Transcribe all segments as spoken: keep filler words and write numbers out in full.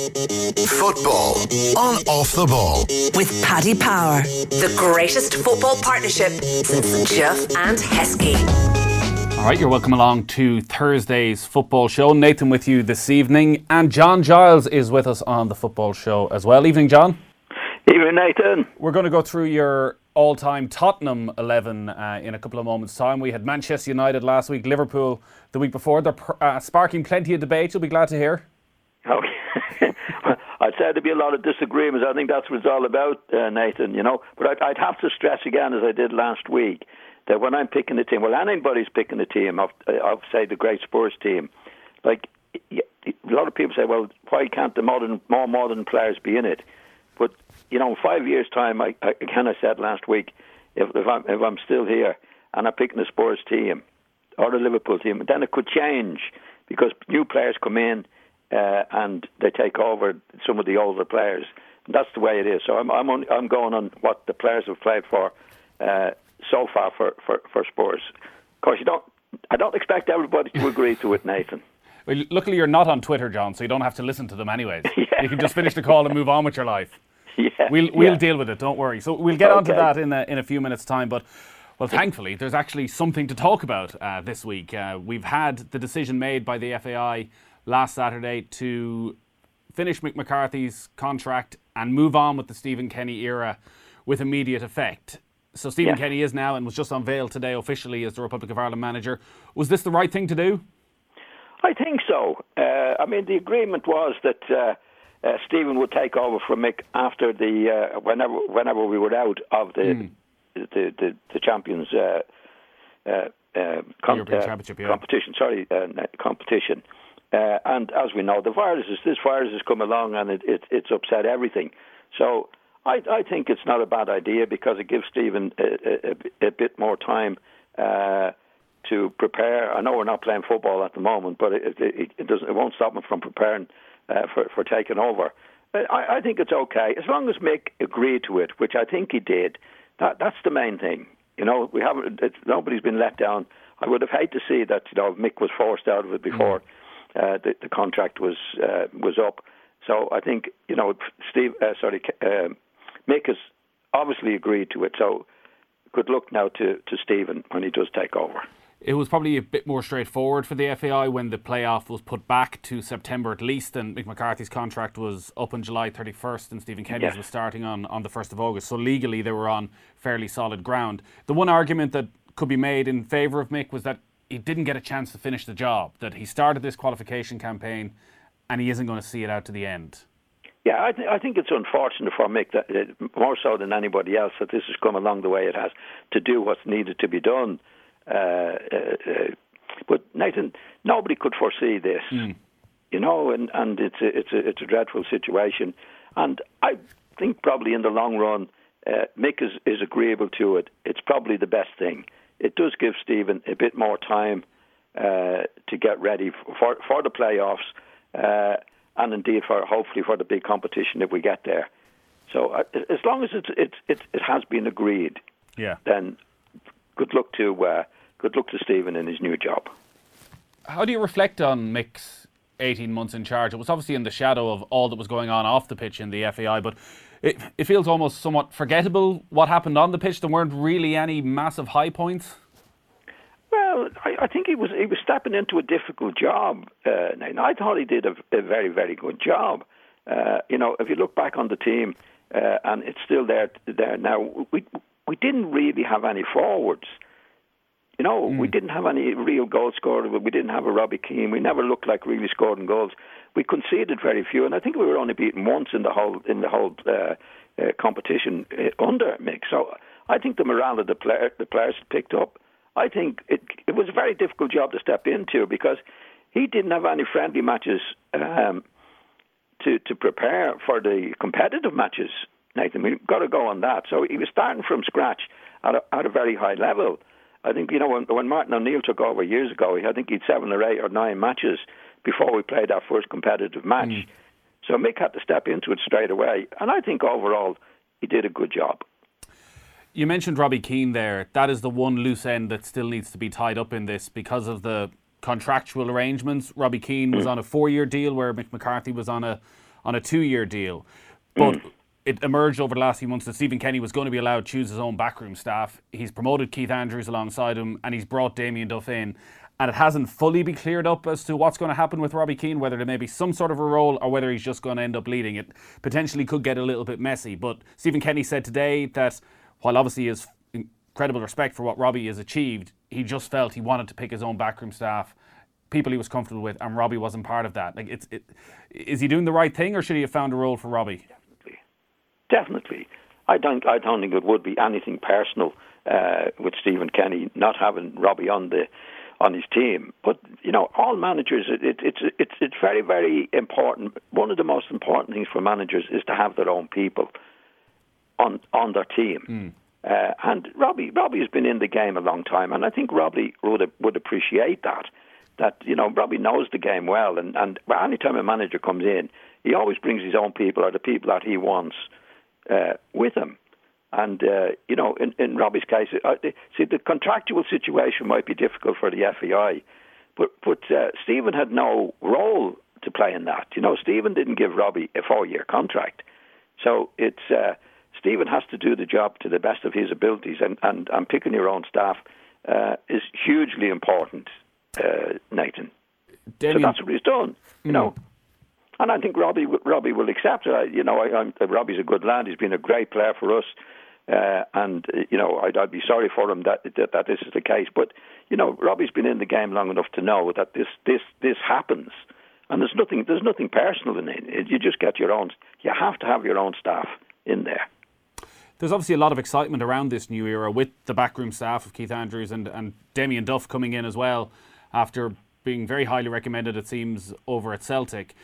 Football on Off the Ball. With Paddy Power, the greatest football partnership since Duff and Heskey. All right, you're welcome along to Thursday's football show. Nathan with you this evening, and John Giles is with us on the football show as well. Evening, John. Evening, Nathan. We're going to go through your all-time Tottenham eleven uh, in a couple of moments' time. We had Manchester United last week, Liverpool the week before. They're uh, sparking plenty of debate. You'll be glad to hear. Okay. I'd say there'd be a lot of disagreements. I think that's what it's all about, uh, Nathan, you know. But I'd, I'd have to stress again, as I did last week, that when I'm picking a team, well, anybody's picking a team of, of say, the great Spurs team, like, a lot of people say, well, why can't the modern, more modern players be in it? But, you know, in five years' time, I, I, again, I said last week, if, if, I'm, if I'm still here and I'm picking the Spurs team or the Liverpool team, then it could change because new players come in uh, and they take over some of the older players. And that's the way it is. So I'm I'm, on, I'm going on what the players have played for uh, so far for, for, for Spurs. Of course, you don't. I don't expect everybody to agree to it, Nathan. Well, luckily you're not on Twitter, John, so you don't have to listen to them anyways. Yeah. You can just finish the call and move on with your life. Yeah, we'll we'll yeah. deal with it, don't worry. So we'll get Okay. on to that in a, in a few minutes' time. But, well, thankfully, there's actually something to talk about uh, this week. Uh, we've had the decision made by the F A I last Saturday to finish Mick McCarthy's contract and move on with the Stephen Kenny era with immediate effect. So Stephen yeah. Kenny is now and was just unveiled today officially as the Republic of Ireland manager. Was this the right thing to do? I think so. Uh, I mean, the agreement was that uh, uh, Stephen would take over from Mick after the uh, whenever whenever we were out of the mm. the, the the champions uh, uh, uh, com- European uh, Championship yeah. competition. Sorry, uh, competition. Uh, and as we know, the virus is, this virus has come along and it, it, it's upset everything. So I, I think it's not a bad idea because it gives Stephen a, a, a bit more time uh, to prepare. I know we're not playing football at the moment, but it, it, it doesn't. It won't stop him from preparing uh, for, for taking over. I, I think it's okay as long as Mick agreed to it, which I think he did. That that's the main thing. You know, we haven't. It's, nobody's been let down. I would have hated to see that. You know, Mick was forced out of it before uh, the, the contract was uh, was up. So I think you know, Steve. Uh, sorry, uh, Mick has obviously agreed to it. So good luck now to to Stephen when he does take over. It was probably a bit more straightforward for the F A I when the playoff was put back to September at least, and Mick McCarthy's contract was up on July thirty-first and Stephen Kenny's yes. was starting on, on the first of August. So legally they were on fairly solid ground. The one argument that could be made in favour of Mick was that he didn't get a chance to finish the job, that he started this qualification campaign and he isn't going to see it out to the end. Yeah, I, th- I think it's unfortunate for Mick, that uh, more so than anybody else, that this has come along the way it has to do what's needed to be done. Uh, uh, uh, but Nathan, nobody could foresee this, mm. you know, and, and it's a, it's a it's a dreadful situation. And I think probably in the long run, uh, Mick is, is agreeable to it. It's probably the best thing. It does give Stephen a bit more time uh, to get ready for for the playoffs, uh, and indeed for hopefully for the big competition if we get there. So uh, as long as it's, it's, it's, it has been agreed, yeah, then. Good luck to uh, good luck to Stephen in his new job. How do you reflect on Mick's eighteen months in charge? It was obviously in the shadow of all that was going on off the pitch in the F A I, but it, it feels almost somewhat forgettable what happened on the pitch. There weren't really any massive high points. Well, I, I think he was he was stepping into a difficult job. Uh, and I thought he did a, a very very good job. Uh, you know, if you look back on the team, uh, and it's still there there now. We. We didn't really have any forwards. You know, mm. we didn't have any real goal scorers. We didn't have a Robbie Keane. We never looked like really scoring goals. We conceded very few, and I think we were only beaten once in the whole in the whole uh, uh, competition uh, under Mick. So I think the morale of the player, the players picked up. I think it it was a very difficult job to step into because he didn't have any friendly matches um, to to prepare for the competitive matches. Nathan, we've got to go on that. So he was starting from scratch at a, at a very high level. I think, you know, when, when Martin O'Neill took over years ago, I think he'd seven or eight or nine matches before we played our first competitive match. Mm. So Mick had to step into it straight away. And I think overall he did a good job. You mentioned Robbie Keane there. That is the one loose end that still needs to be tied up in this because of the contractual arrangements. Robbie Keane was mm. on a four-year deal where Mick McCarthy was on a on a two-year deal. But mm. it emerged over the last few months that Stephen Kenny was going to be allowed to choose his own backroom staff. He's promoted Keith Andrews alongside him, and he's brought Damien Duff in. And it hasn't fully been cleared up as to what's going to happen with Robbie Keane, whether there may be some sort of a role or whether he's just going to end up leading. It potentially could get a little bit messy. But Stephen Kenny said today that while obviously he has incredible respect for what Robbie has achieved, he just felt he wanted to pick his own backroom staff, people he was comfortable with, and Robbie wasn't part of that. Like, it's, it, is he doing the right thing, or should he have found a role for Robbie? Definitely. Definitely. I don't, I don't think it would be anything personal uh, with Stephen Kenny not having Robbie on the on his team. But, you know, all managers, it, it, it's it's it's very, very important. One of the most important things for managers is to have their own people on on their team. Mm. Uh, and Robbie Robbie has been in the game a long time, and I think Robbie would would appreciate that. That, you know, Robbie knows the game well, and, and any time a manager comes in, he always brings his own people or the people that he wants uh, with him. And, uh, you know, in, in Robbie's case, uh, see, the contractual situation might be difficult for the F A I, but, but uh, Stephen had no role to play in that. You know, Stephen didn't give Robbie a four-year contract. So it's uh, Stephen has to do the job to the best of his abilities, and, and, and picking your own staff uh, is hugely important, uh, Nathan. Damien. So that's what he's done, you mm. know. And I think Robbie Robbie will accept it. I, you know, I, I'm, Robbie's a good lad. He's been a great player for us. Uh, and, uh, you know, I'd, I'd be sorry for him that, that that this is the case. But, you know, Robbie's been in the game long enough to know that this this, this happens. And there's nothing there's nothing personal in it. You just get your own. You have to have your own staff in there. There's obviously a lot of excitement around this new era with the backroom staff of Keith Andrews and, and Damien Duff coming in as well after being very highly recommended, it seems, over at Celtic.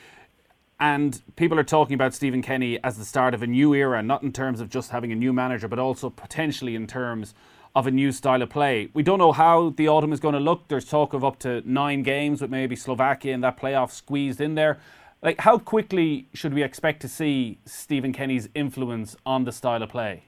And people are talking about Stephen Kenny as the start of a new era, not in terms of just having a new manager, but also potentially in terms of a new style of play. We don't know how the autumn is going to look. There's talk of up to nine games with maybe Slovakia and that playoff squeezed in there. Like, how quickly should we expect to see Stephen Kenny's influence on the style of play?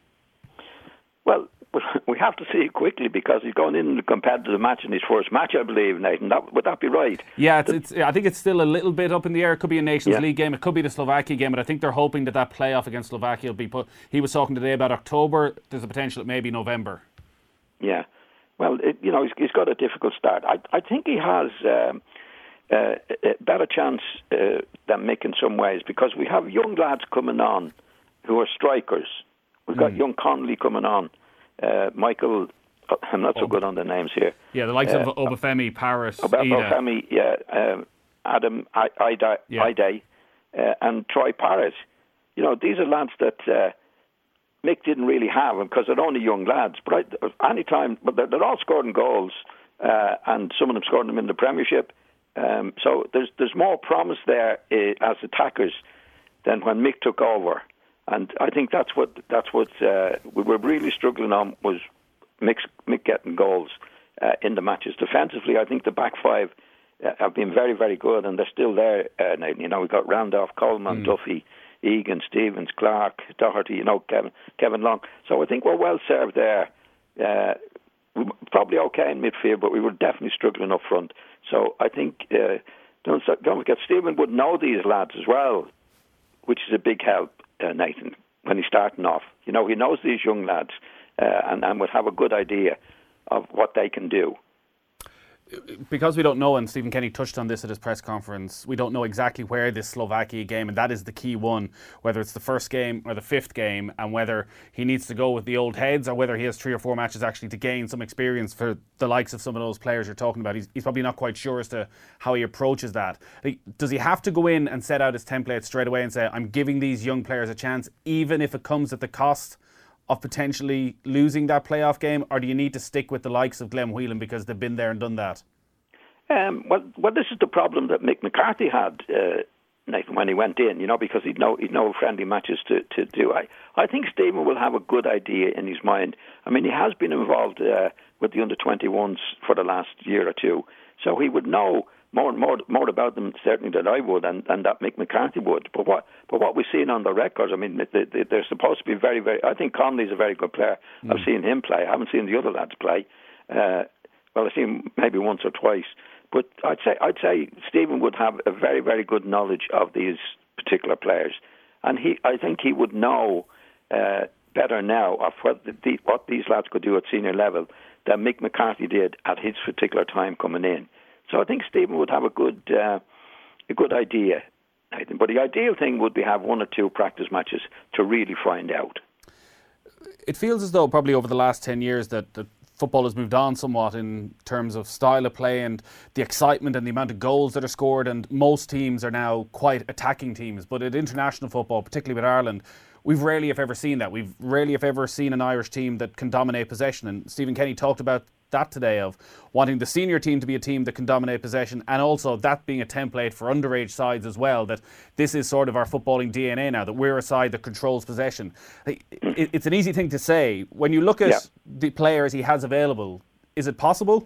Well, we have to see it quickly because he's going in the competitive match in his first match, I believe, Nathan. That, would that be right? Yeah, it's, it's, I think it's still a little bit up in the air. It could be a Nations yeah. League game. It could be the Slovakia game, but I think they're hoping that that playoff against Slovakia will be put. He was talking today about October. There's a potential it may be November. Yeah. Well, it, you know, he's, he's got a difficult start. I, I think he has um, uh, a better chance uh, than Mick in some ways because we have young lads coming on who are strikers. We've got mm. young Connolly coming on. Uh, Michael, I'm not so good on the names here. Yeah, the likes uh, of Obafemi, Paris, Ob- Ida. Obafemi, yeah, um, Adam, I, Ida, yeah. Ida, uh, and Troy Paris. You know, these are lads that uh, Mick didn't really have because they're only young lads. But I, any time, but they're, they're all scoring goals, uh, and some of them scored them in the Premiership. Um, so there's there's more promise there uh, as attackers than when Mick took over. And I think that's what that's what uh, we were really struggling on was Mick, Mick getting goals uh, in the matches. Defensively, I think the back five uh, have been very, very good, and they're still there. Uh, you know, we've got Randolph, Coleman, mm. Duffy, Egan, Stevens, Clark, Doherty, you know, Kevin, Kevin Long. So I think we're well served there. Uh, we were probably okay in midfield, but we were definitely struggling up front. So I think uh, don't don't forget Stephen would know these lads as well, which is a big help. Uh, Nathan, when he's starting off. You know, he knows these young lads uh, and, and would have a good idea of what they can do. Because we don't know, and Stephen Kenny touched on this at his press conference, we don't know exactly where this Slovakia game, and that is the key one, whether it's the first game or the fifth game, and whether he needs to go with the old heads or whether he has three or four matches actually to gain some experience for the likes of some of those players you're talking about. He's, he's probably not quite sure as to how he approaches that. Like, does he have to go in and set out his template straight away and say, I'm giving these young players a chance, even if it comes at the cost of potentially losing that playoff game, or do you need to stick with the likes of Glenn Whelan because they've been there and done that? Um, well, well, this is the problem that Mick McCarthy had, uh, Nathan, when he went in, you know, because he'd no, he'd no friendly matches to, to do. I, I think Stephen will have a good idea in his mind. I mean, he has been involved uh, with the under twenty-ones for the last year or two, so he would know more more more about them certainly than I would, and, and that Mick McCarthy would. But what but what we've seen on the records, I mean, they, they, they're supposed to be very very. I think Conley's a very good player. Mm. I've seen him play. I haven't seen the other lads play. Uh, well, I've seen him maybe once or twice. But I'd say I'd say Stephen would have a very very good knowledge of these particular players. And he, I think he would know uh, better now of what, the, what these lads could do at senior level than Mick McCarthy did at his particular time coming in. So I think Stephen would have a good uh, a good idea. But the ideal thing would be have one or two practice matches to really find out. It feels as though probably over the last ten years that, that football has moved on somewhat in terms of style of play and the excitement and the amount of goals that are scored, and most teams are now quite attacking teams. But at international football, particularly with Ireland, we've rarely if ever seen that. We've rarely if ever seen an Irish team that can dominate possession. And Stephen Kenny talked about that today, of wanting the senior team to be a team that can dominate possession, and also that being a template for underage sides as well, that this is sort of our footballing D N A now, that we're a side that controls possession. It's an easy thing to say. When you look at yeah. the players he has available, is it possible?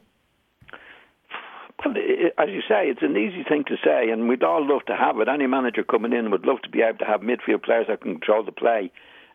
Well, as you say, it's an easy thing to say, and we'd all love to have it. Any manager coming in would love to be able to have midfield players that can control the play.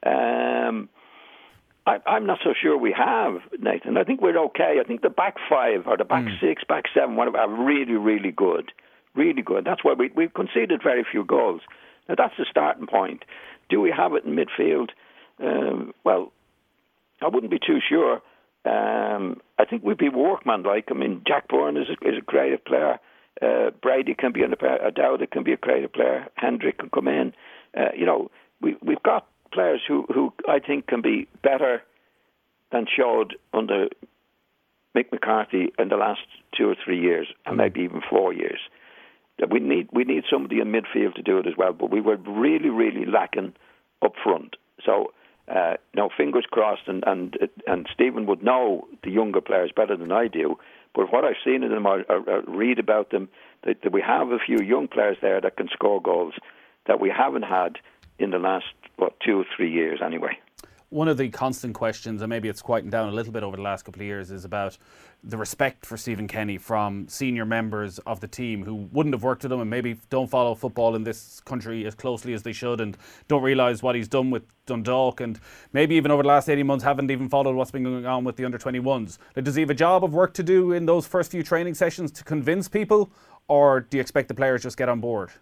Um I, I'm not so sure we have, Nathan. I think we're okay. I think the back five or the back mm. six, back seven, whatever, are really, really good. Really good. That's why we, we've conceded very few goals. Now, that's the starting point. Do we have it in midfield? Um, well, I wouldn't be too sure. Um, I think we'd be workmanlike. I mean, Jack Byrne is a, is a creative player. Uh, Brady can be a player. Dowda can be a creative player. Hendrick can come in. Uh, you know, we, we've got players who, who I think can be better than showed under Mick McCarthy in the last two or three years, and maybe even four years. We need we need somebody in midfield to do it as well, but we were really, really lacking up front. So, uh, you know, fingers crossed, and, and and Stephen would know the younger players better than I do, but what I've seen in them, I, I, I read about them, that, that we have a few young players there that can score goals that we haven't had in the last, what, two or three years anyway. One of the constant questions, and maybe it's quieting down a little bit over the last couple of years, is about the respect for Stephen Kenny from senior members of the team who wouldn't have worked with him and maybe don't follow football in this country as closely as they should and don't realise what he's done with Dundalk, and maybe even over the last eighteen months haven't even followed what's been going on with the under twenty-ones. Like, does he have a job of work to do in those first few training sessions to convince people, or do you expect the players just get on board?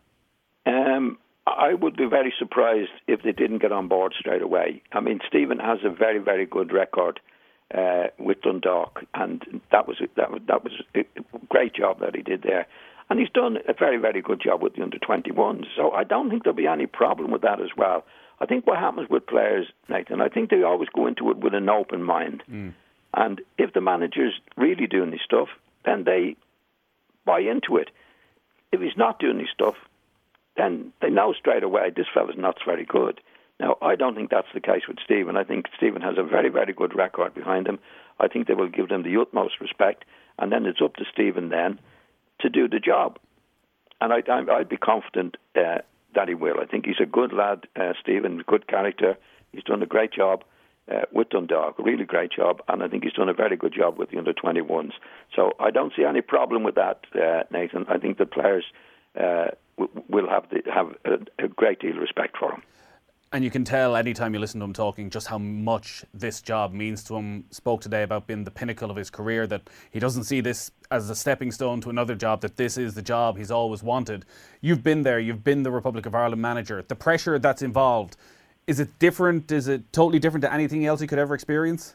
Um. I would be very surprised if they didn't get on board straight away. I mean, Stephen has a very, very good record uh, with Dundalk, and that was a, that was that was a great job that he did there. And he's done a very, very good job with the under twenty-ones. So I don't think there'll be any problem with that as well. I think what happens with players, Nathan, I think they always go into it with an open mind. Mm. And if the manager's really doing this stuff, then they buy into it. If he's not doing this stuff, then they know straight away this fella's not very good. Now, I don't think that's the case with Stephen. I think Stephen has a very, very good record behind him. I think they will give them the utmost respect, and then it's up to Stephen then to do the job. And I, I, I'd be confident uh, that he will. I think he's a good lad, uh, Stephen, good character. He's done a great job uh, with Dundalk, a really great job, and I think he's done a very good job with the under twenty-ones. So I don't see any problem with that, uh, Nathan. I think the players Uh, will have the, have a, a great deal of respect for him. And you can tell anytime you listen to him talking just how much this job means to him. Spoke today about being the pinnacle of his career, that he doesn't see this as a stepping stone to another job, that this is the job he's always wanted. You've been there, you've been the Republic of Ireland manager. The pressure that's involved, is it different? Is it totally different to anything else he could ever experience?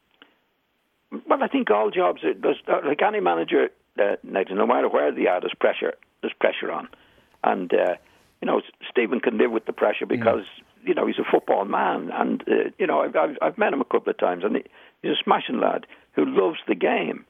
Well, I think all jobs, are, like any manager, uh, no matter where they are, there's pressure. There's pressure on. And, uh, you know, Stephen can live with the pressure because, mm. you know, he's a football man. And, uh, you know, I've, I've, I've met him a couple of times, and he, he's a smashing lad who loves the game.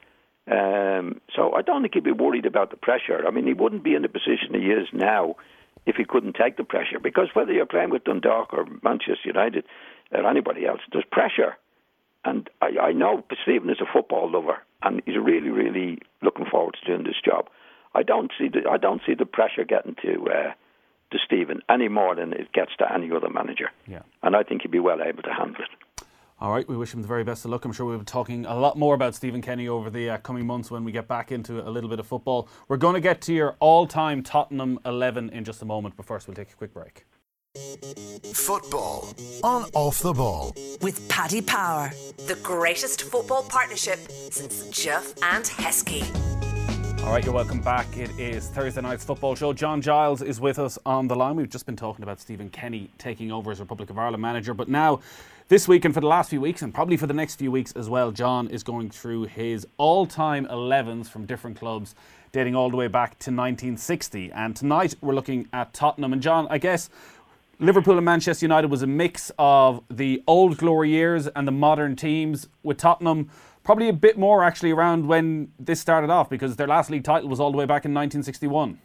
Um, so I don't think he'd be worried about the pressure. I mean, he wouldn't be in the position he is now if he couldn't take the pressure. Because whether you're playing with Dundalk or Manchester United or anybody else, there's pressure. And I, I know Stephen is a football lover, and he's really, really looking forward to doing this job. I don't see the I don't see the pressure getting to uh, to Stephen any more than it gets to any other manager. Yeah. And I think he'd be well able to handle it. All right, we wish him the very best of luck. I'm sure we'll be talking a lot more about Stephen Kenny over the uh, coming months when we get back into a little bit of football. We're going to get to your all-time Tottenham eleven in just a moment, but first we'll take a quick break. Football on Off the Ball with Paddy Power, the greatest football partnership since Jeff and Heskey. All right, you're welcome back. It is Thursday night's football show. John Giles is with us on the line. We've just been talking about Stephen Kenny taking over as Republic of Ireland manager, but now this week and for the last few weeks and probably for the next few weeks as well, John is going through his all-time elevens from different clubs dating all the way back to nineteen sixty. And tonight we're looking at Tottenham. And John, I guess Liverpool and Manchester United was a mix of the old glory years and the modern teams, with Tottenham probably a bit more actually around when this started off, because their last league title was all the way back in nineteen sixty-one.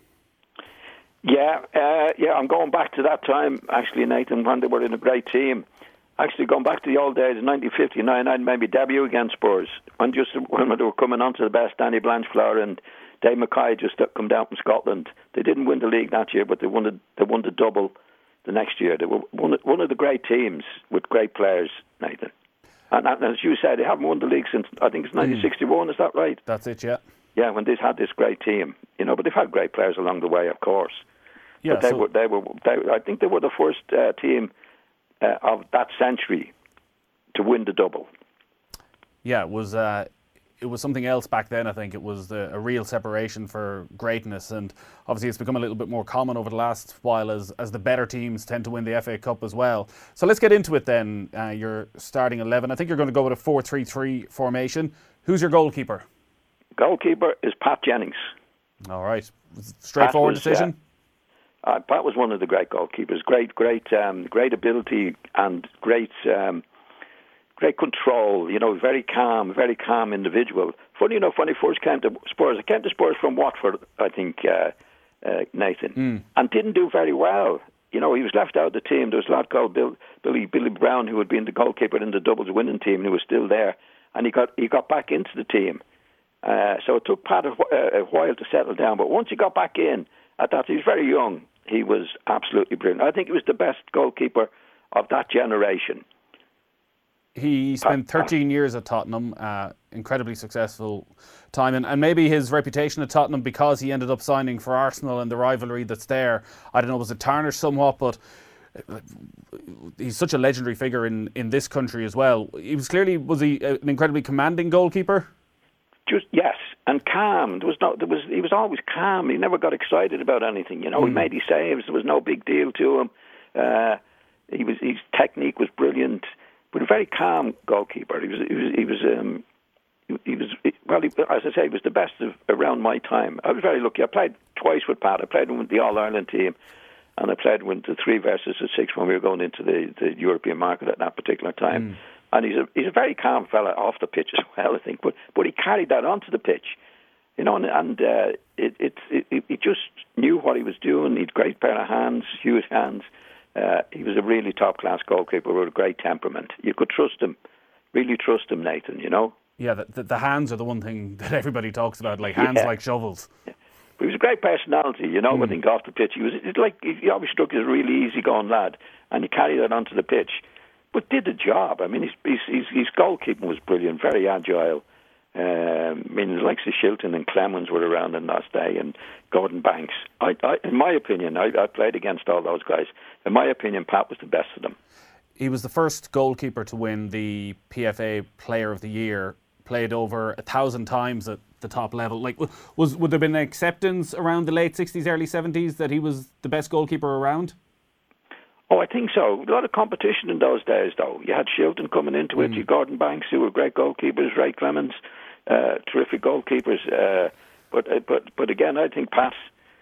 Yeah, uh, yeah, I'm going back to that time, actually, Nathan, when they were in a great team. Actually, going back to the old days, in nineteen fifty-nine, I'd maybe debut against Spurs. When, just, when they were coming on to the best, Danny Blanchflower and Dave Mackay just come down from Scotland. They didn't win the league that year, but they won the, they won the double the next year. They were one of, one of the great teams with great players, Nathan. And, and as you said, they haven't won the league since, I think it's nineteen sixty-one, mm. Is that right? That's it, yeah. Yeah, when they've had this great team, you know, but they've had great players along the way, of course. Yeah, but they so were, they were, they, I think they were the first uh, team uh, of that century to win the double. Yeah, it was uh, it was something else back then. I think it was the, a real separation for greatness, and obviously it's become a little bit more common over the last while as as the better teams tend to win the F A Cup as well. So let's get into it then. Uh, your starting eleven. I think you're going to go with a four three three formation. Who's your goalkeeper? Goalkeeper is Pat Jennings. All right, straightforward was, decision. Uh, uh, Pat was one of the great goalkeepers. Great, great, um, great ability and great. Um, Great control, you know, very calm, very calm individual. Funny enough, when he first came to Spurs, he came to Spurs from Watford, I think, uh, uh, Nathan, mm. and didn't do very well. You know, he was left out of the team. There was a lad called Bill, Billy Billy Brown, who had been the goalkeeper in the doubles winning team, and he was still there, and he got he got back into the team. Uh, so it took Pat a, a while to settle down, but once he got back in, at that he was very young. He was absolutely brilliant. I think he was the best goalkeeper of that generation. He spent thirteen years at Tottenham, uh, incredibly successful time, and, and maybe his reputation at Tottenham, because he ended up signing for Arsenal and the rivalry that's there, I don't know, was it tarnished somewhat, but he's such a legendary figure in, in this country as well. He was clearly, was he an incredibly commanding goalkeeper? Just yes, and calm. There was no, there was he was always calm. He never got excited about anything. You know, mm. he made his saves. There was no big deal to him. Uh, he was his technique was brilliant. But a very calm goalkeeper. He was, he was, he was, um, he, he was. Well, he, as I say, he was the best of around my time. I was very lucky. I played twice with Pat. I played with the All Ireland team, and I played with the three versus the six when we were going into the, the European market at that particular time. Mm. And he's a he's a very calm fella off the pitch as well, I think. But but he carried that onto the pitch, you know, and, and uh, it, it it he just knew what he was doing. He had a great pair of hands, huge hands. Uh, he was a really top-class goalkeeper with a great temperament. You could trust him, really trust him, Nathan, you know? Yeah, the, the, the hands are the one thing that everybody talks about, like hands yeah. like shovels. Yeah. But he was a great personality, you know, mm. when he got off the pitch. He was it's like, he always struck as a really easy-going lad, and he carried that onto the pitch, but did the job. I mean, his, his, his, his goalkeeping was brilliant, very agile. Um, I mean, the likes of Shilton and Clemens were around in that day, and Gordon Banks. I, I, in my opinion, I, I played against all those guys. In my opinion, Pat was the best of them. He was the first goalkeeper to win the P F A Player of the Year. Played over a thousand times at the top level. Like, was would there been an acceptance around the late sixties, early seventies that he was the best goalkeeper around? Oh, I think so. A lot of competition in those days, though. You had Shilton coming into it. Mm. You had Gordon Banks, who were great goalkeepers. Ray Clemens. Uh, terrific goalkeepers, uh, but uh, but but again, I think Pat.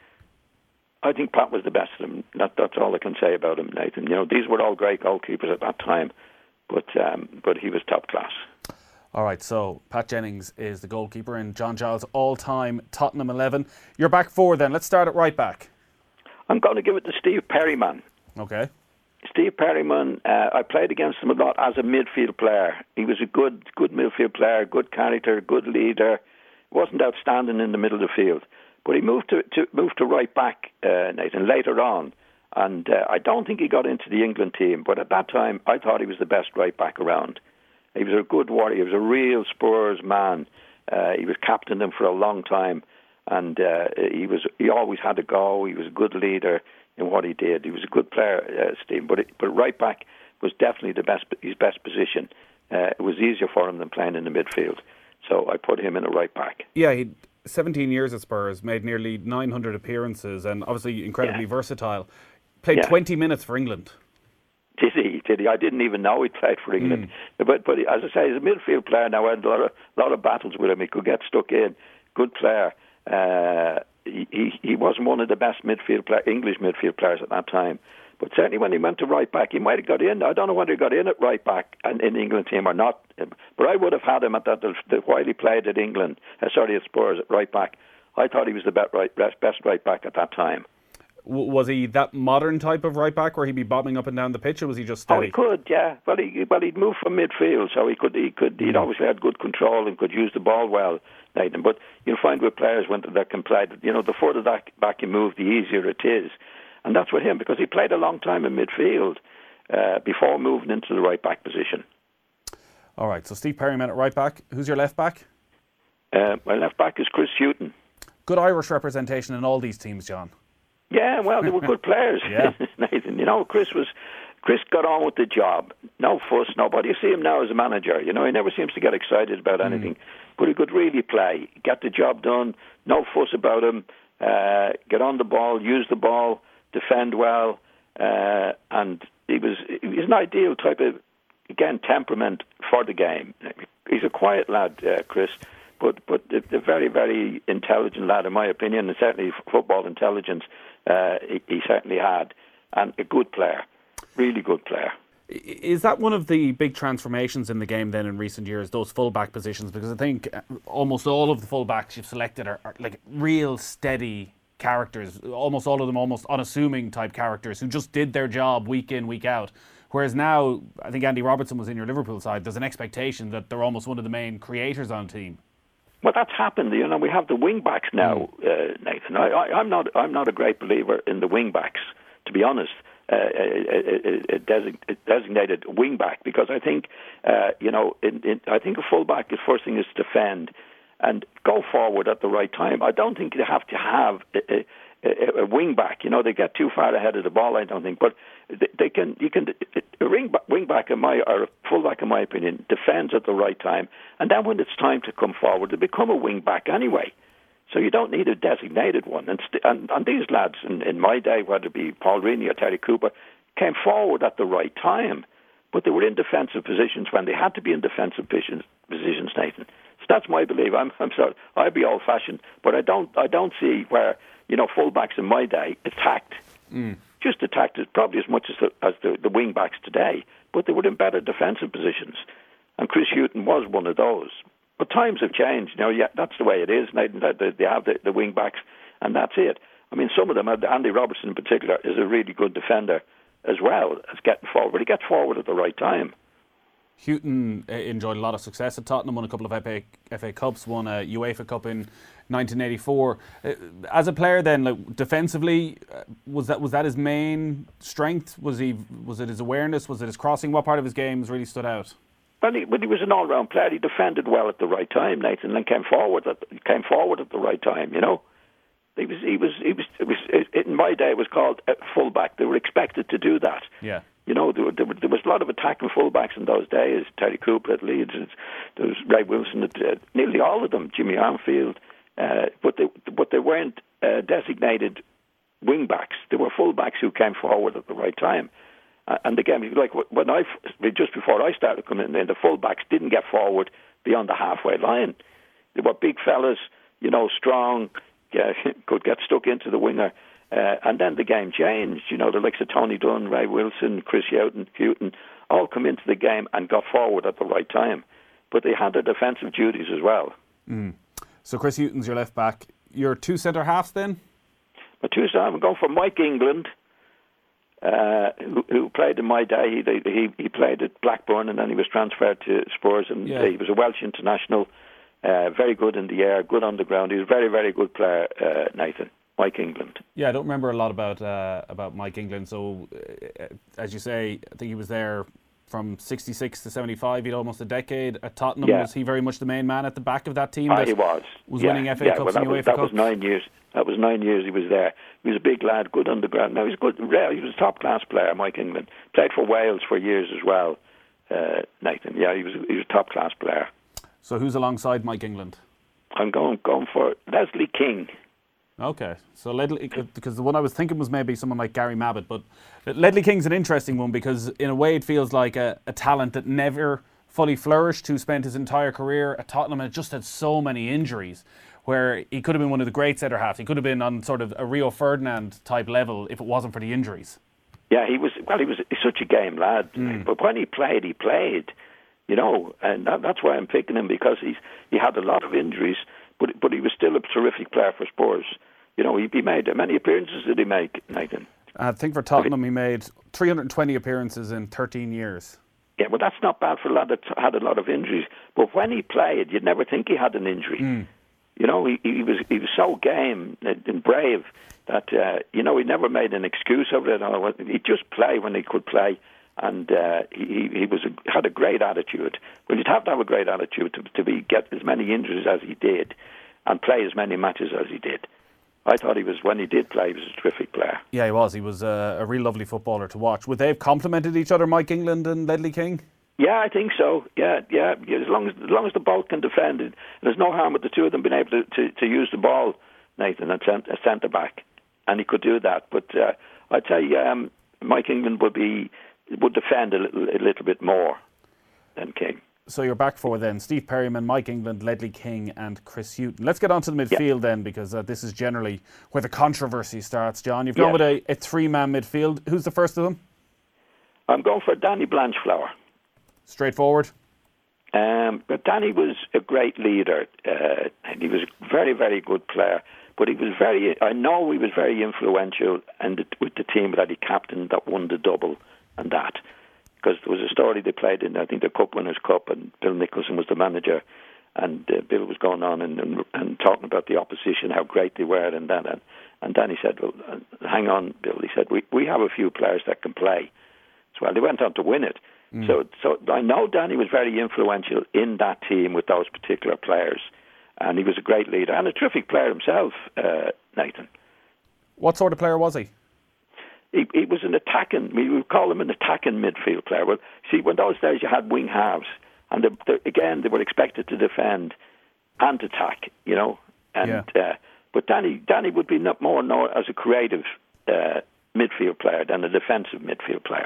I think Pat was the best of them. That, that's all I can say about him, Nathan. You know, these were all great goalkeepers at that time, but um, but he was top class. All right, so Pat Jennings is the goalkeeper in John Giles' all-time Tottenham eleven. You're back four then. Let's start at right back. I'm going to give it to Steve Perryman. Okay. Steve Perryman, uh, I played against him a lot as a midfield player. He was a good good midfield player, good character, good leader. Wasn't outstanding in the middle of the field. But he moved to, to moved to right back, uh, Nathan, later on. And uh, I don't think he got into the England team. But at that time, I thought he was the best right back around. He was a good warrior. He was a real Spurs man. Uh, he was captain them for a long time. And uh, he was he always had a go. He was a good leader in what he did. He was a good player, uh, Steve, but it, but right back was definitely the best his best position. Uh, it was easier for him than playing in the midfield, so I put him in a right back. Yeah, he seventeen years at Spurs, made nearly nine hundred appearances, and obviously incredibly Yeah. versatile. Played Yeah. twenty minutes for England. Did he? Did he? I didn't even know he played for England. Mm. But but as I say, he's a midfield player now. I had a lot of lot of battles with him. He could get stuck in. Good player. Uh, he, he he wasn't one of the best midfield play, English midfield players at that time. But certainly when he went to right back, he might have got in. I don't know whether he got in at right back and in the England team or not. But I would have had him at that the, the, while he played at England. Uh, sorry, at Spurs at right back. I thought he was the best right best, best right back at that time. W- was he that modern type of right back where he'd be bobbing up and down the pitch, or was he just Oh, steady? he could, yeah. Well, he well he'd move from midfield, so he could he could he'd obviously had good control and could use the ball well, Nathan. But you'll find with players when that can play, you know, the further back back you move, the easier it is, and that's with him because he played a long time in midfield uh, before moving into the right back position. All right, so Steve Perryman at right back. Who's your left back? Uh, my left back is Chris Hughton. Good Irish representation in all these teams, John. Yeah, well, they were good players, Yeah. Nathan. You know, Chris was Chris got on with the job. No fuss, nobody. You see him now as a manager. You know, he never seems to get excited about anything, but he could really play, get the job done. No fuss about him. Uh, get on the ball, use the ball, defend well, uh, and he was he was an ideal type of again temperament for the game. He's a quiet lad, uh, Chris. But but a very, very intelligent lad, in my opinion, and certainly football intelligence uh, he, he certainly had. And a good player, really good player. Is that one of the big transformations in the game then in recent years, those full-back positions? Because I think almost all of the full-backs you've selected are, are like real steady characters, almost all of them almost unassuming type characters who just did their job week in, week out. Whereas now, I think Andy Robertson was in your Liverpool side, there's an expectation that they're almost one of the main creators on team. Well, that's happened. You know, we have the wing backs now, uh, Nathan. I, I, I'm not. I'm not a great believer in the wing backs, to be honest. Uh, a, a, a design, a designated wing back, because I think, uh, you know, in, in, I think a full back, the first thing is to defend and go forward at the right time. I don't think you have to have a, a, a wing back. You know, they get too far ahead of the ball, I don't think. But they, they can. You can. A wing, wing back, in my or a full back, in my opinion, defends at the right time, and then when it's time to come forward, they become a wing back anyway. So you don't need a designated one. And st- and, and these lads in, in my day, whether it be Paul Reaney or Terry Cooper, came forward at the right time, but they were in defensive positions when they had to be in defensive positions, positions Nathan. So that's my belief. I'm, I'm sorry, I'd be old-fashioned, but I don't, I don't see where, you know, full-backs in my day attacked, mm. just attacked it probably as much as the, as the, the wing-backs today, but they were in better defensive positions. And Chris Hughton was one of those. But times have changed. You know, yeah, that's the way it is. Nathan, they have the, the wing-backs, and that's it. I mean, some of them, Andy Robertson in particular, is a really good defender as well as getting forward. He gets forward at the right time. Hughton uh, enjoyed a lot of success at Tottenham, won a couple of F A, F A Cups, won a UEFA Cup in nineteen eighty-four. Uh, as a player then, like, defensively, uh, was that was that his main strength? Was he was it his awareness? Was it his crossing? What part of his game really stood out? Well, he, well, he was an all-round player. He defended well at the right time, Nathan, and came forward at came forward at the right time. You know, he was he was he was, it was it, in my day it was called a fullback. They were expected to do that. Yeah. You know, there, there, there was a lot of attacking fullbacks in those days. Terry Cooper at Leeds, there was Ray Wilson at uh, nearly all of them. Jimmy Armfield, uh, but they but they weren't uh, designated wingbacks. They were fullbacks who came forward at the right time. Uh, and again, like when I just before I started coming in, the fullbacks didn't get forward beyond the halfway line. They were big fellas, you know, strong, uh, could get stuck into the winger. Uh, and then the game changed. You know, the likes of Tony Dunn, Ray Wilson, Chris Hughton, Hughton all come into the game and got forward at the right time. But they had their defensive duties as well. Mm. So Chris Hughton's your left back. Your two centre halves then? My two centre halves, I'm going for Mike England, uh, who, who played in my day. He, he he played at Blackburn and then he was transferred to Spurs, and yeah. he was a Welsh international. Uh, very good in the air, good on the ground. He was a very, very good player, uh, Nathan. Mike England. Yeah, I don't remember a lot about uh, about Mike England. So, uh, as you say, I think he was there from sixty-six to seventy-five. He had almost a decade at Tottenham. Yeah. Was he very much the main man at the back of that team? Ah, that he was. Was yeah. winning F A yeah, Cups well, that and UEFA was, that Cups. was nine years. That was nine years he was there. He was a big lad, good underground. Now he's good. He was a top class player, Mike England. Played for Wales for years as well. Uh, Nathan, yeah, he was he was a top class player. So who's alongside Mike England? I'm going going for Leslie King. Okay, so Ledley, because the one I was thinking was maybe someone like Gary Mabbitt, but Ledley King's an interesting one because in a way it feels like a, a talent that never fully flourished, who spent his entire career at Tottenham and just had so many injuries, where he could have been one of the great centre halves. He could have been on sort of a Rio Ferdinand type level if it wasn't for the injuries. Yeah, he was. Well, he was such a game lad, Mm. but when he played, he played. You know, and that, that's why I'm picking him, because he's he had a lot of injuries, but but he was still a terrific player for Spurs. You know, he, he made how many appearances did he make, Nathan? I think for Tottenham he made three hundred twenty appearances in thirteen years. Yeah, well, that's not bad for a lad that had a lot of injuries. But when he played, you'd never think he had an injury. Mm. You know, he, he was he was so game and brave that uh, you know he never made an excuse of it. Or he'd just play when he could play, and uh, he he was a, had a great attitude. Well, you'd have to have a great attitude to to be get as many injuries as he did, and play as many matches as he did. I thought he was, when he did play, he was a terrific player. Yeah, he was. He was a, a real lovely footballer to watch. Would they have complemented each other, Mike England and Ledley King? Yeah, I think so. Yeah, yeah. As long as as long as the both can defend it, and there's no harm with the two of them being able to, to, to use the ball, Nathan, at cent- centre back, and he could do that. But uh, I'd say um, Mike England would be would defend a little a little bit more than King. So you're back for then Steve Perryman, Mike England, Ledley King and Chris Hughton. Let's get on to the midfield yeah. then, because uh, this is generally where the controversy starts, John. You've gone yeah. with a, a three-man midfield. Who's the first of them? I'm going for Danny Blanchflower. Straightforward? Um, but Danny was a great leader. Uh, and he was a very, very good player. But he was very, I know he was very influential and the, with the team that he captained that won the double and that. Because there was a story they played in, I think, the Cup Winners' Cup, and Bill Nicholson was the manager, and uh, Bill was going on and, and and talking about the opposition, how great they were, and that. And, and Danny said, well, uh, hang on, Bill. He said, we we have a few players that can play. So well, they went on to win it. Mm. So so I know Danny was very influential in that team with those particular players, and he was a great leader and a terrific player himself, uh, Nathan. What sort of player was he? He, he was an attacking, we would call him an attacking midfield player. Well, see, when those days you had wing halves, and the, the, again, they were expected to defend and attack, you know. And yeah. uh, But Danny Danny would be not more known as a creative uh, midfield player than a defensive midfield player.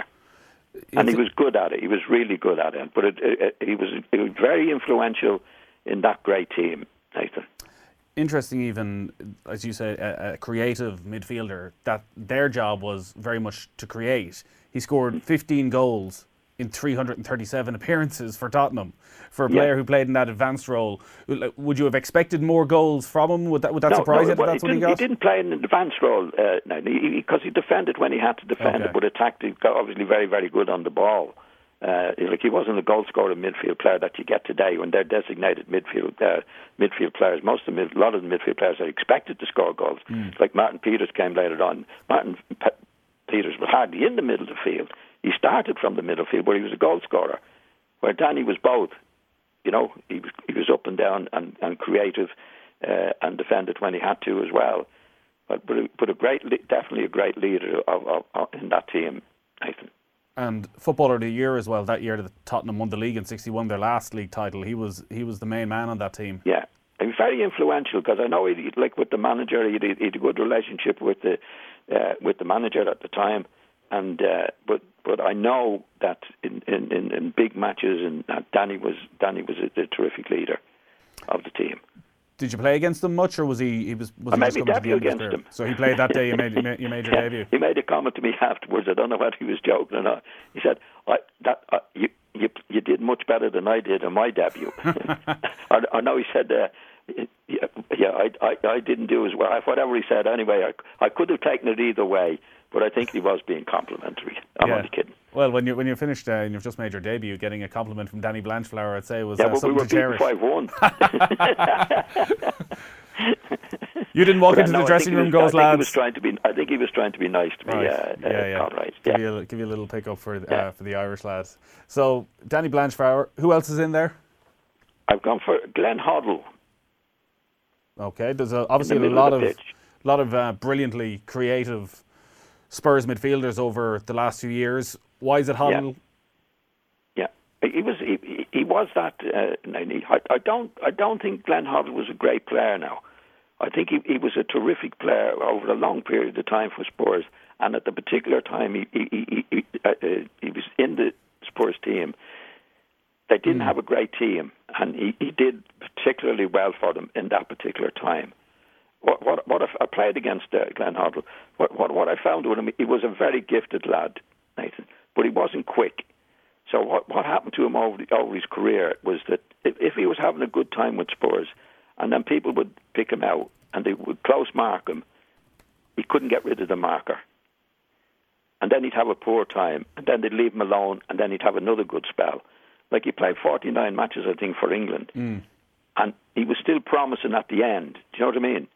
And he was good at it. He was really good at it. But it, it, it, he, was, he was very influential in that great team, Nathan. Interesting, even as you say, a, a creative midfielder, that their job was very much to create. He scored fifteen goals in three hundred thirty-seven appearances for Tottenham. For a player yeah. who played in that advanced role, would you have expected more goals from him? Would that would that no, surprise no, you that well, that's he what he got? He didn't play in an advanced role, uh, no, because he, he defended when he had to defend, okay. but attacked. He got obviously very, very good on the ball. Uh, like he wasn't a goal scorer midfield player that you get today when they're designated midfield uh, midfield players. Most of the, a lot of the midfield players are expected to score goals. Mm. Like Martin Peters came later on. Martin P- Peters was hardly in the middle of the field. He started from the middle field where he was a goal scorer, where Danny was both. You know, he was he was up and down and, and creative uh, and defended when he had to as well. But but a, but a great, definitely a great leader of, of, of in that team, Nathan. And Footballer of the Year as well. That year that Tottenham won the league in sixty-one, their last league title. He was he was the main man on that team. Yeah, he was very influential because I know he like with the manager. He had, he had a good relationship with the uh, with the manager at the time. And uh, but but I know that in, in, in, in big matches, and uh, Danny was Danny was a, a terrific leader of the team. Did you play against him much, or was he? He was. was I he made just my coming to the debut end of his against him. So he played that day. You made you made your yeah, debut. He made a comment to me afterwards. I don't know whether he was joking or not. He said, I, "That uh, you you you did much better than I did in my debut." I, I know he said. Uh, yeah, yeah I, I I didn't do as well. Whatever he said, anyway, I I could have taken it either way. But I think he was being complimentary. I'm yeah. only kidding. Well, when you when you finished uh, and you've just made your debut, getting a compliment from Danny Blanchflower, I'd say was yeah, uh, but something we were to cherish. five one. You didn't walk but into no, the dressing room, goes I think lads. He was trying to be. I think he was trying to be nice to me. Right. Uh, yeah, uh, yeah. Conrad. Give, yeah. you a, give you a little pick up for uh, yeah. for the Irish lads. So Danny Blanchflower. Who else is in there? I've gone for Glenn Hoddle. Okay, there's a, obviously a lot of, of lot of uh, brilliantly creative Spurs midfielders over the last few years. Why is it Hoddle? Yeah, yeah. He was he, he was that. Uh, I, I don't. I don't think Glenn Hoddle was a great player. Now, I think he, he was a terrific player over a long period of time for Spurs. And at the particular time he he he, he, uh, he was in the Spurs team, they didn't mm. have a great team, and he, he did particularly well for them in that particular time. What what what I played against uh, Glenn Hoddle. What, what what I found with him, he was a very gifted lad, Nathan, but he wasn't quick. So what what happened to him over, the, over his career was that if, if he was having a good time with Spurs, and then people would pick him out and they would close mark him, he couldn't get rid of the marker. And then he'd have a poor time, and then they'd leave him alone, and then he'd have another good spell. Like he played forty-nine matches, I think, for England, mm. and he was still promising at the end. Do you know what I mean?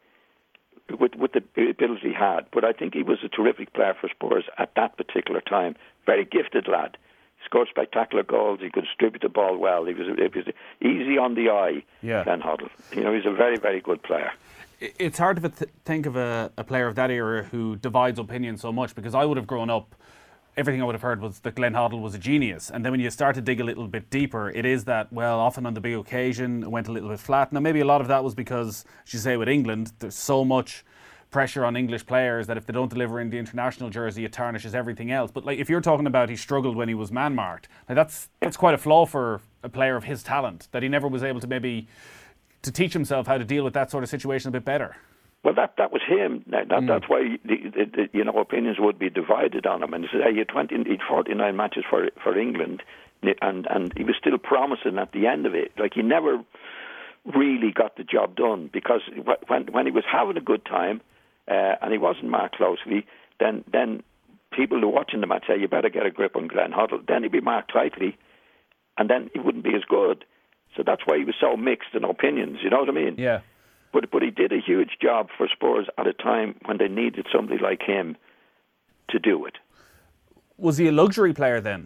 With with the ability he had, but I think he was a terrific player for Spurs at that particular time. Very gifted lad. He scored spectacular goals. He could distribute the ball well. He was, he was easy on the eye. Yeah. Glenn Hoddle. You know, he's a very, very good player. It's hard to th- think of a, a player of that era who divides opinion so much, because I would have grown up, everything I would have heard was that Glenn Hoddle was a genius. And then when you start to dig a little bit deeper, it is that, well, often on the big occasion, it went a little bit flat. Now, maybe a lot of that was because, as you say, with England, there's so much pressure on English players that if they don't deliver in the international jersey, it tarnishes everything else. But like, if you're talking about he struggled when he was man-marked, like that's that's quite a flaw for a player of his talent, that he never was able to maybe to teach himself how to deal with that sort of situation a bit better. Well, that that was him. That, mm. That's why the, the, the, you know opinions would be divided on him. And he said, hey, he had twenty, he had forty-nine matches for for England, and and he was still promising at the end of it. Like, he never really got the job done, because when when he was having a good time uh, and he wasn't marked closely, then then people who were watching the match say, you better get a grip on Glenn Hoddle. Then he'd be marked tightly, and then he wouldn't be as good. So that's why he was so mixed in opinions. You know what I mean? Yeah. But but he did a huge job for Spurs at a time when they needed somebody like him to do it. Was he a luxury player then?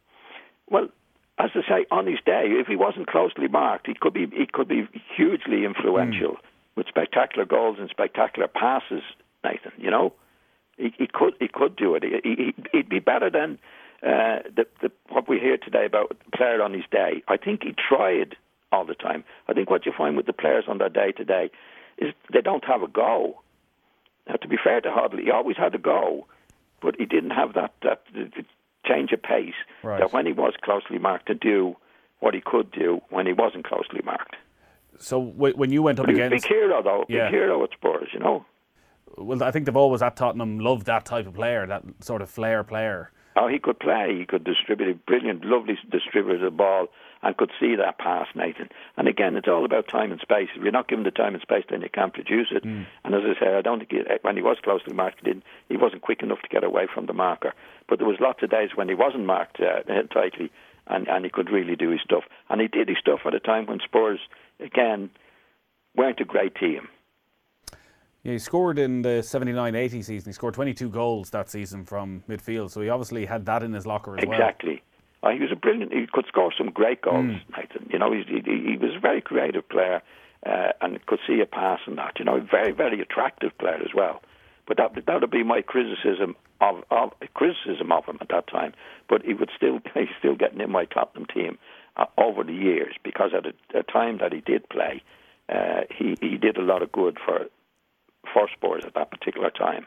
Well, as I say, on his day, if he wasn't closely marked, he could be he could be hugely influential mm. with spectacular goals and spectacular passes. Nathan, you know, he, he could he could do it. He, he, he'd be better than uh, the, the what we hear today about the player on his day. I think he tried all the time. I think what you find with the players on their day to day is they don't have a go. Now, to be fair to Hoddle, he always had a go, but he didn't have that that change of pace right. that when he was closely marked to do what he could do when he wasn't closely marked. So when you went up but against... He was a big hero, though. Yeah. Big hero at Spurs, you know. Well, I think they've always, at Tottenham, loved that type of player, that sort of flair player. Oh, he could play. He could distribute a brilliant, lovely distributor of the ball, and could see that pass, Nathan. And again, it's all about time and space. If you're not given the time and space, then you can't produce it. Mm. And as I say, I don't think he, when he was closely marked, he, didn't, he wasn't quick enough to get away from the marker. But there was lots of days when he wasn't marked uh, tightly, and, and he could really do his stuff. And he did his stuff at a time when Spurs, again, weren't a great team. Yeah, he scored in the seventy-nine eighty season. He scored twenty-two goals that season from midfield, so he obviously had that in his locker as exactly. well. Exactly. Uh, he was a brilliant. He could score some great goals. Mm. Nathan. You know, he, he, he was a very creative player uh, and could see a pass and that. You know, very, very attractive player as well. But that that would be my criticism of, of criticism of him at that time. But he would still he's still getting in my Tottenham team uh, over the years, because at a, a time that he did play, uh, he he did a lot of good for. for Spurs at that particular time.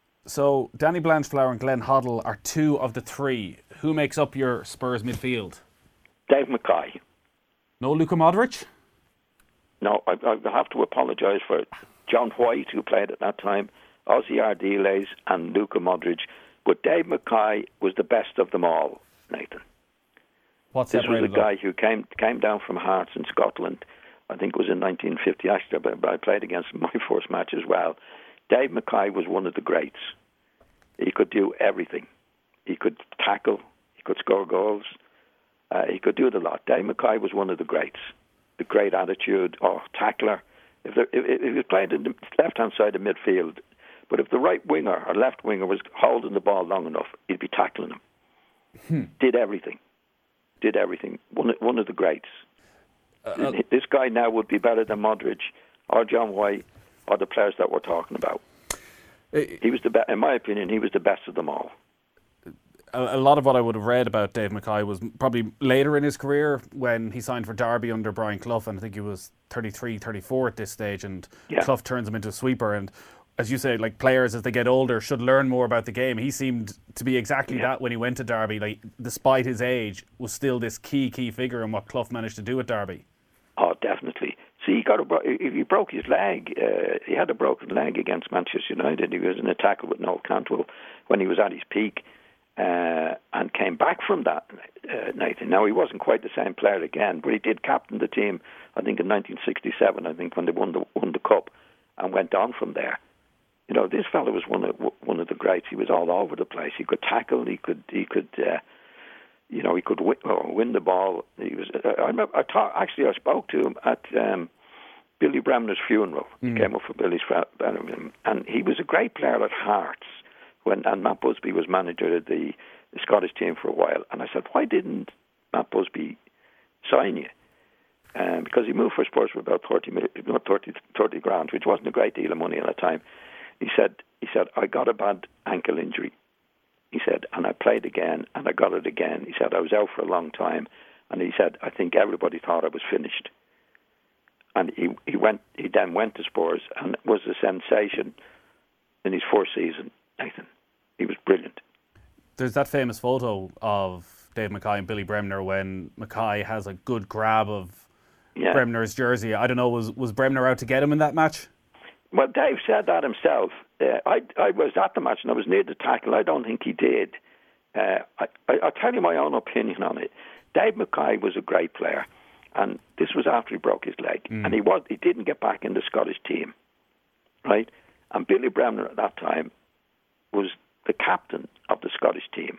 So, Danny Blanchflower and Glenn Hoddle are two of the three. Who makes up your Spurs midfield? Dave Mackay. No Luka Modric? No, I, I have to apologise for John White, who played at that time, Ozzy Ardiles and Luka Modric. But Dave Mackay was the best of them all, Nathan. What's this was a guy who came came down from Hearts in Scotland. I think it was in nineteen fifty, actually, but I played against him my first match as well. Dave Mackay was one of the greats. He could do everything. He could tackle. He could score goals. Uh, he could do it a lot. Dave Mackay was one of the greats. The great attitude, or oh, tackler. If, there, if, if he was playing in the left-hand side of midfield, but if the right winger or left winger was holding the ball long enough, he'd be tackling him. Hmm. Did everything. Did everything. One, one of the greats. Uh, this guy now would be better than Modric or John White or the players that we're talking about. Uh, he was the be- in my opinion, he was the best of them all. a, a lot of what I would have read about Dave Mackay was probably later in his career when he signed for Derby under Brian Clough, and I think he was thirty-three, thirty-four at this stage, and Yeah. Clough turns him into a sweeper. And as you say, like, players as they get older should learn more about the game. He seemed to be exactly Yeah. that when he went to Derby. Like, despite his age, was still this key key figure in what Clough managed to do at Derby. Oh, definitely. See, he got a bro- he broke his leg. Uh, he had a broken leg against Manchester United. He was in a tackle with Noel Cantwell when he was at his peak, uh, and came back from that, uh, Nathan. Now, he wasn't quite the same player again, but he did captain the team, I think, in nineteen sixty-seven, I think, when they won the, won the Cup, and went on from there. You know, this fellow was one of one of the greats. He was all over the place. He could tackle. He could he could uh, you know he could win, oh, win the ball. He was. Uh, I remember. I talk, actually I spoke to him at um, Billy Bremner's funeral. Mm. He came up for Billy's funeral, and he was a great player at Hearts. When and Matt Busby was manager of the, the Scottish team for a while. And I said, why didn't Matt Busby sign you? Um, because he moved for Spurs for about thirty, thirty, thirty grand, which wasn't a great deal of money at the time. He said, he said, I got a bad ankle injury. He said, and I played again, and I got it again. He said, I was out for a long time, and he said, I think everybody thought I was finished. And he he went. He then went to Spurs, and was a sensation in his first season. Nathan, he was brilliant. There's that famous photo of Dave Mackay and Billy Bremner when Mackay has a good grab of yeah. Bremner's jersey. I don't know, was was Bremner out to get him in that match? Well, Dave said that himself. Uh, I I was at the match and I was near the tackle. I don't think he did. Uh, I, I, I'll tell you my own opinion on it. Dave Mackay was a great player, and this was after he broke his leg, mm. and he was he didn't get back in the Scottish team, right? And Billy Bremner at that time was the captain of the Scottish team,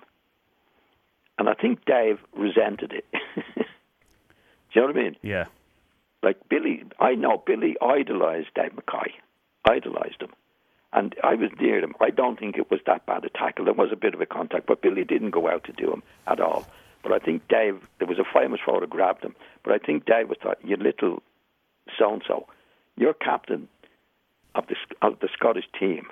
and I think Dave resented it. Do you know what I mean? Yeah. Like Billy, I know Billy idolised Dave Mackay, idolised him. And I was near him. I don't think it was that bad a tackle. There was a bit of a contact, but Billy didn't go out to do him at all. But I think Dave, there was a famous photo, grabbed him. But I think Dave was thought, you little so-and-so, you're captain of the, of the Scottish team,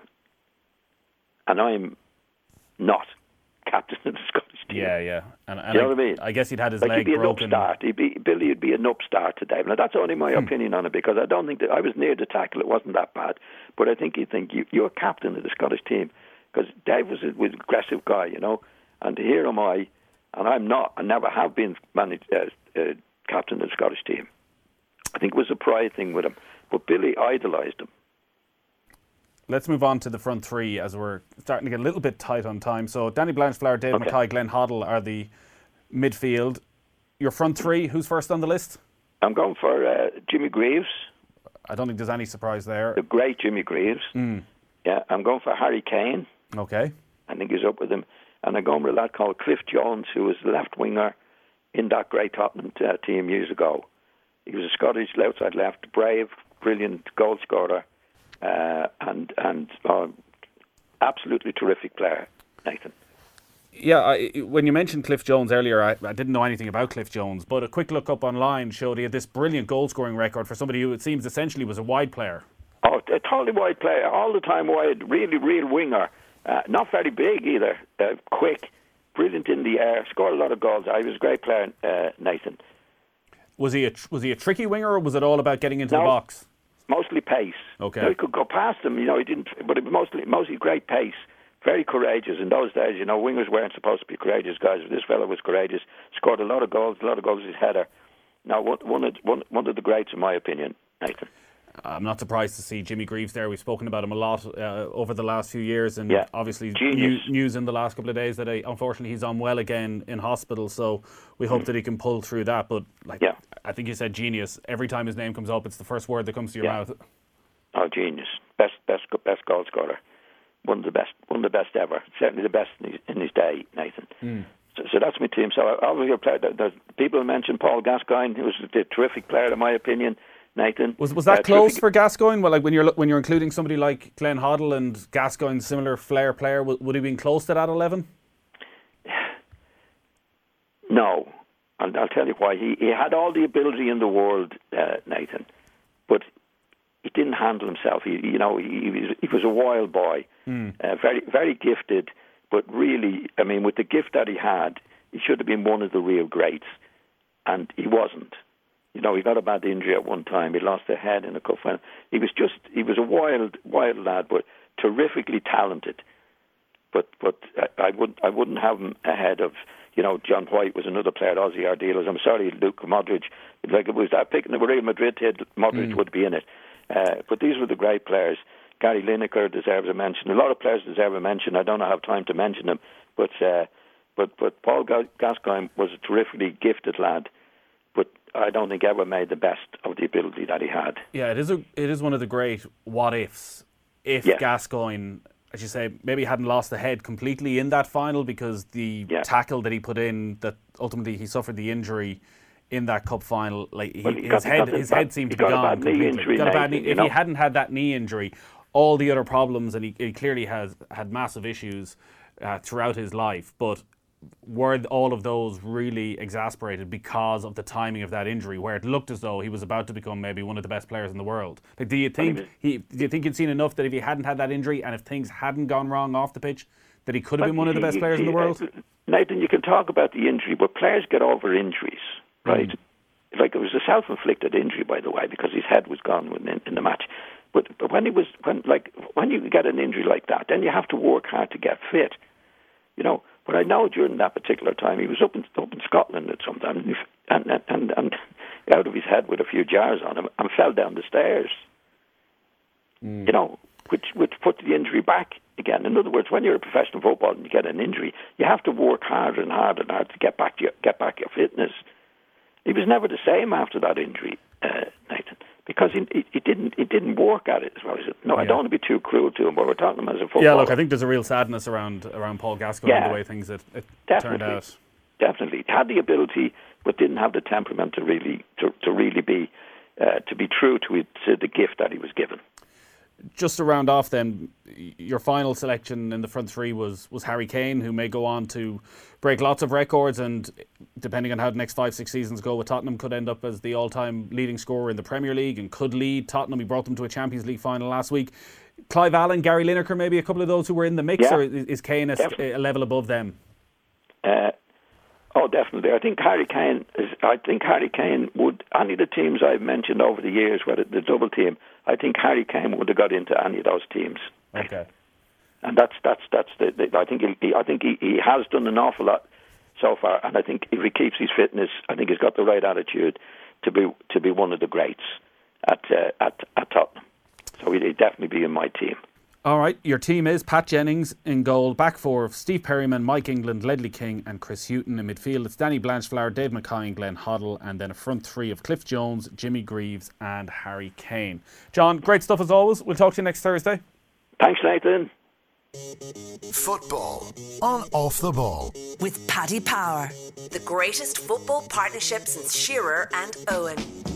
and I'm not captain of the Scottish team. Yeah, yeah. And, and you know I, what I mean? I guess he'd had his like leg he'd be broken. An upstart. He'd be, Billy would be an upstart to Dave. Now, that's only my hmm. opinion on it, because I don't think that I was near the tackle. It wasn't that bad. But I think he'd think, you, you're captain of the Scottish team. Because Dave was a, was an aggressive guy, you know. And here am I, and I'm not, I never have been managed, uh, uh, captain of the Scottish team. I think it was a pride thing with him. But Billy idolised him. Let's move on to the front three as we're starting to get a little bit tight on time. So Danny Blanchflower, Dave okay. Mackay, Glenn Hoddle are the midfield. Your front three, who's first on the list? I'm going for uh, Jimmy Greaves. I don't think there's any surprise there. The great Jimmy Greaves. Mm. Yeah, I'm going for Harry Kane. Okay. I think he's up with him. And I'm going with a lad called Cliff Jones, who was the left winger in that great Tottenham uh, team years ago. He was a Scottish outside left, brave, brilliant goal scorer. Uh, and and uh, absolutely terrific player, Nathan. Yeah, I, when you mentioned Cliff Jones earlier, I, I didn't know anything about Cliff Jones, but a quick look up online showed he had this brilliant goal-scoring record for somebody who it seems essentially was a wide player. Oh, a totally wide player, all the time wide, really, real winger. Uh, not very big either, uh, quick, brilliant in the air, scored a lot of goals. I was a great player, uh, Nathan. Was he a was he a tricky winger, or was it all about getting into no. the box? Mostly pace. Okay. You know, he could go past him, you know, he didn't, but it was mostly, mostly great pace. Very courageous. In those days, you know, wingers weren't supposed to be courageous guys, but this fellow was courageous. Scored a lot of goals, a lot of goals with his header. Now, one, one, of, one, one of the greats, in my opinion, Nathan. I'm not surprised to see Jimmy Greaves there. We've spoken about him a lot uh, over the last few years, and yeah. obviously new, news in the last couple of days that he, unfortunately he's unwell again in hospital. So we hope mm. that he can pull through that. But like, yeah. I think you said genius. Every time his name comes up, it's the first word that comes to your yeah. mouth. Oh, genius! Best, best, best goal scorer. One of the best, one of the best ever. Certainly the best in his, in his day, Nathan. Mm. So, so that's my team. So obviously, player. There's people mentioned Paul Gascoigne, who was a terrific player, in my opinion. Nathan, was was that uh, close terrific. for Gascoigne? Well, like when you're when you're including somebody like Glenn Hoddle and Gascoigne, similar flair player, would, would he have been close to that eleven? No, I'll, I'll tell you why. He he had all the ability in the world, uh, Nathan, but he didn't handle himself. He, you know, he, he was he was a wild boy, mm. uh, very very gifted, but really, I mean, with the gift that he had, he should have been one of the real greats, and he wasn't. You know, he got a bad injury at one time. He lost a head in a cup final. He was just, he was a wild, wild lad, but terrifically talented. But but I, I wouldn't I wouldn't have him ahead of, you know, John White was another player at Aussie our dealers. I'm sorry, Luka Modric. Like it was that picking the Real Madrid hit, Modric mm. would be in it. Uh, but these were the great players. Gary Lineker deserves a mention. A lot of players deserve a mention. I don't have time to mention them, but uh, but but Paul Gascoigne was a terrifically gifted lad. But I don't think ever made the best of the ability that he had. Yeah, it is a it is one of the great what ifs. If yeah. Gascoigne, as you say, maybe hadn't lost the head completely in that final, because the yeah. tackle that he put in, that ultimately he suffered the injury in that cup final. Like he, well, he his got, head, his bad, head seemed to be gone completely. Injury, got a bad knee. If know? he hadn't had that knee injury, all the other problems, and he, he clearly has had massive issues uh, throughout his life, but were all of those really exasperated because of the timing of that injury, where it looked as though he was about to become maybe one of the best players in the world? Like, do you think he? Do you think you'd seen enough that if he hadn't had that injury and if things hadn't gone wrong off the pitch, that he could have been one of the best players in the world? Nathan, you can talk about the injury, but players get over injuries, right? Mm. Like, it was a self-inflicted injury, by the way, because his head was gone in, in the match. But, but when he was, when like when you get an injury like that, then you have to work hard to get fit, you know. But I know during that particular time he was up in, up in Scotland at some time, and, and, and, and out of his head with a few jars on him, and fell down the stairs. Mm. You know, which which put the injury back again. In other words, when you're a professional footballer and you get an injury, you have to work harder and harder and harder to get back to your, get back your fitness. He was never the same after that injury, uh, Nathan, because he, he, he didn't he didn't work at it as well. He said, no, yeah. I don't want to be too cruel to him, but we're talking as a footballer. Yeah, look, I think there's a real sadness around around Paul Gascoigne yeah, and the way things it, it turned out. Definitely, had the ability, but didn't have the temperament to really to, to really be uh, to be true to, it, to the gift that he was given. Just to round off then, your final selection in the front three was, was Harry Kane, who may go on to break lots of records, and depending on how the next five, six seasons go with Tottenham, could end up as the all-time leading scorer in the Premier League and could lead Tottenham. He brought them to a Champions League final last week. Clive Allen, Gary Lineker, maybe a couple of those who were in the mix, yeah, or is Kane a, a level above them? Uh, oh, definitely. I think Harry Kane is, I think Harry Kane would, any of the teams I've mentioned over the years, whether the double team, I think Harry Kane would have got into any of those teams. Okay. And that's that's that's the, the I think he I think he, he has done an awful lot so far, and I think if he keeps his fitness, I think he's got the right attitude to be to be one of the greats at uh, at at Tottenham. So he'd definitely be in my team. All right, your team is Pat Jennings in goal, back four of Steve Perryman, Mike England, Ledley King and Chris Hughton. In midfield, it's Danny Blanchflower, Dave Mackay and Glenn Hoddle, and then a front three of Cliff Jones, Jimmy Greaves and Harry Kane. John, great stuff as always. We'll talk to you next Thursday. Thanks, Nathan. Football on Off the Ball with Paddy Power, the greatest football partnership since Shearer and Owen.